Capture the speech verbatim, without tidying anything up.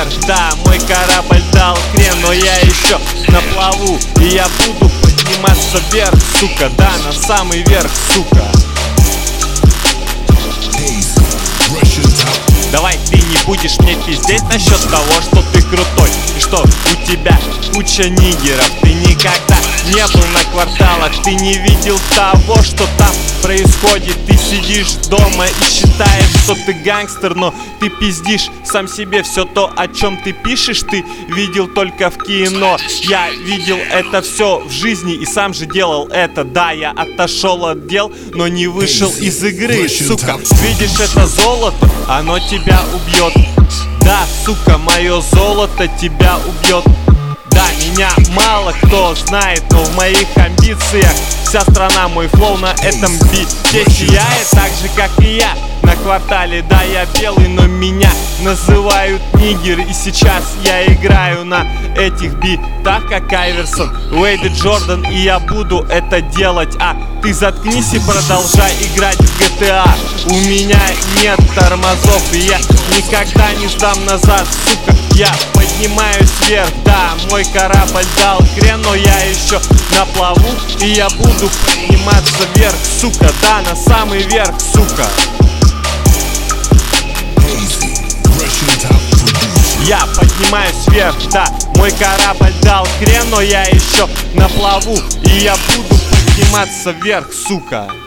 вверх. Да, мой корабль дал крен, но я еще на плаву, и я буду подниматься вверх, сука. Да, на самый верх, сука. Давай ты не будешь мне пиздеть насчет того, что ты крутой, и что у тебя куча нигеров. Ты никогда не был на кварталах, ты не видел того, что там происходит. Ты сидишь дома и считаешь, что ты гангстер, но ты пиздишь сам себе. Все то, о чем ты пишешь, ты видел только в кино. Я видел это все в жизни и сам же делал это. Да, я отошел от дел, но не вышел из игры, сука. Видишь это золото? Оно тебя убьет. Да, сука, мое золото тебя убьет. Да, меня мало кто знает, но в моих амбициях вся страна, мой флоу на этом бите сияет, так же как и я на квартале. Да, я белый, но меня называют нигер, и сейчас я играю на этих битах как Айверсон, Уэйд и Джордан, и я буду это делать. А ты заткнись и продолжай играть в джи ти эй. У меня нет тормозов, и я никогда не сдам назад, сука. Я поднимаюсь вверх, да, мой корабль дал крен, но я еще на плаву, и я буду подниматься вверх, сука. Да, на самый верх, сука. Я поднимаюсь вверх, да, мой корабль дал крен, но я еще на плаву, и я буду подниматься вверх, сука.